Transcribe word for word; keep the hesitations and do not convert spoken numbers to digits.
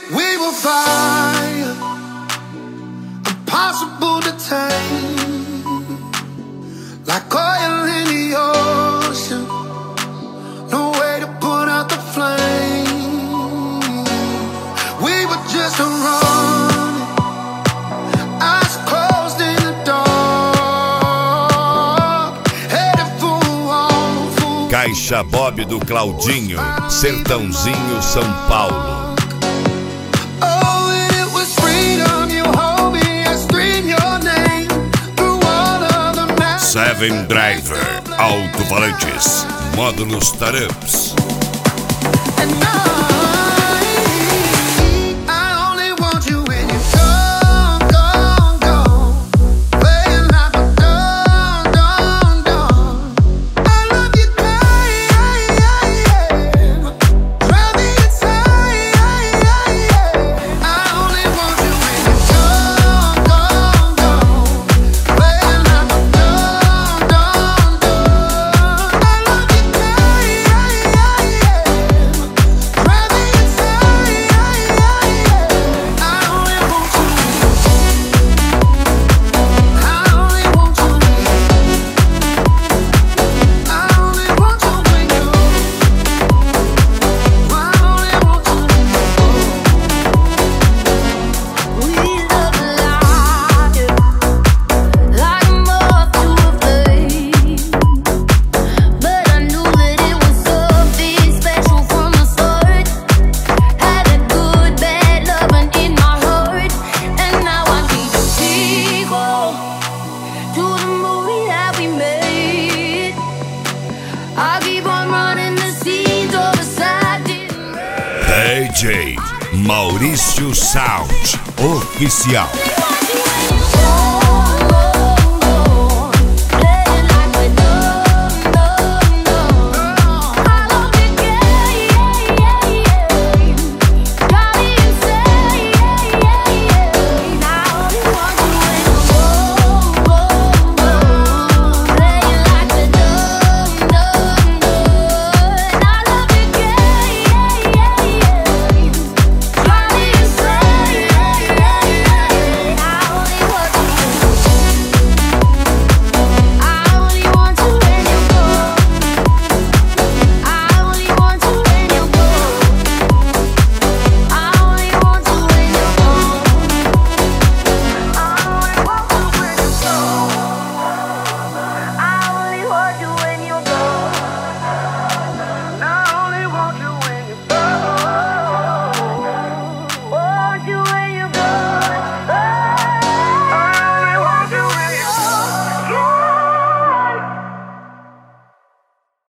We were fire, impossible to tame, like oil in the ocean, no way to put out the flame. We were just a running, eyes closed in the dark, headed for a wall, for Caixa Bob do Claudinho, Sertãozinho, São Paulo. Seven Driver, alto-falantes, módulos Taramps. D J Maurício Sound Oficial.